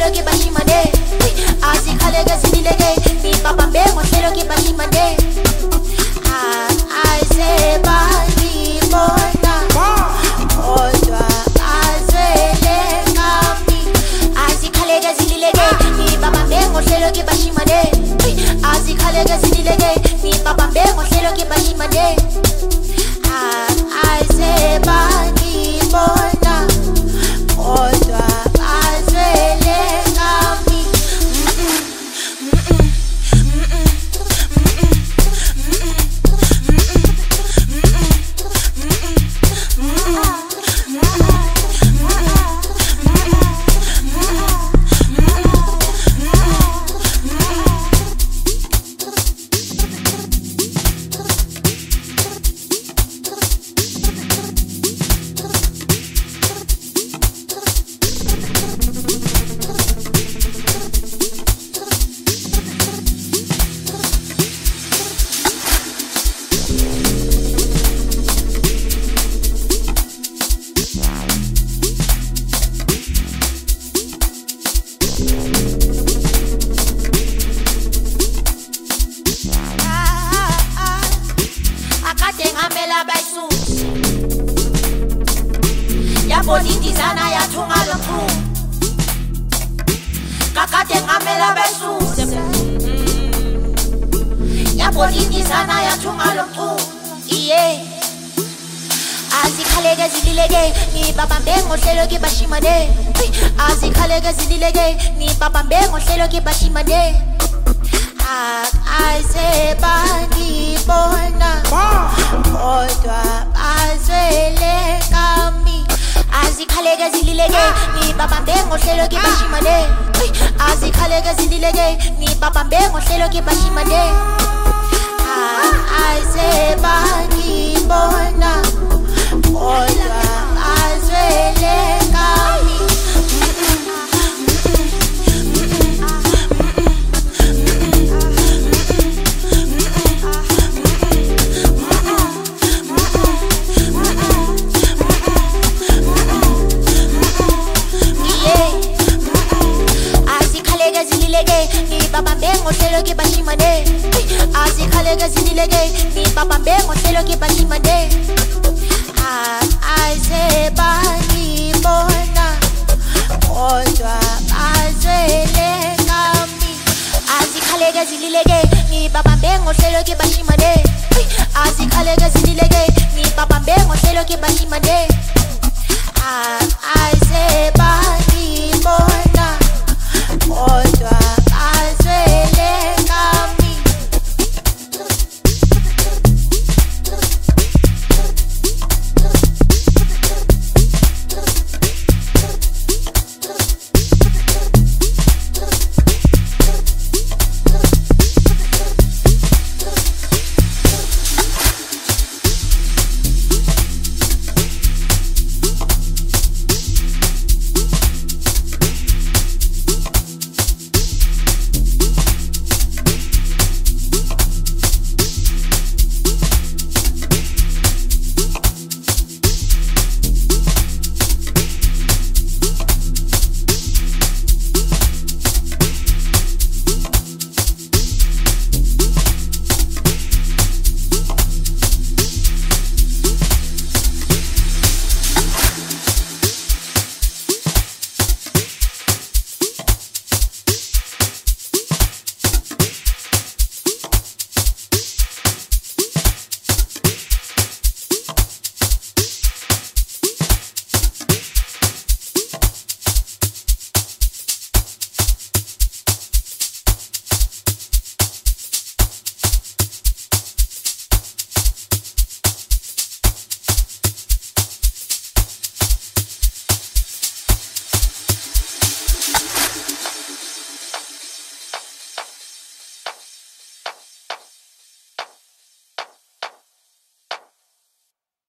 ngohlelo ke bashimane azikhaleke zilileke ngibabambe ngohlelo ke bashimane ayiseba ngibona kodwa azele ngami azikhaleke zilileke ngibabambe ngohlelo ke bashimane azikhaleke zilileke ngibabambe ngohlelo ke bashimane ayiseba ngibona kodwa azele ngami Politizana ya thunga lokhu kakade ngamela besuse ya politizana ya thunga lokhu iye azikhaleke zilileke ngibabambe ngohlelo ke bashimane azikhaleke zilileke ngibabambe ngohlelo ke bashimane ayiseba ngibona kodwa azele ngami azikhaleke zilileke ngibabambe ngohlelo ke bashimane azikhaleke zilileke ngibabambe ngohlelo ke bashimane ayiseba ngibona kodwa azele ngami ngibabambe ngohlelo ke bashimane azikhaleke zilileke ngibabambe ngohlelo ke bashimane ayiseba ngibona kodwa azele ngami azikhaleke zilileke ngibabambe ngohlelo ke bashimane azikhaleke zilileke ngibabambe ngohlelo ke bashimane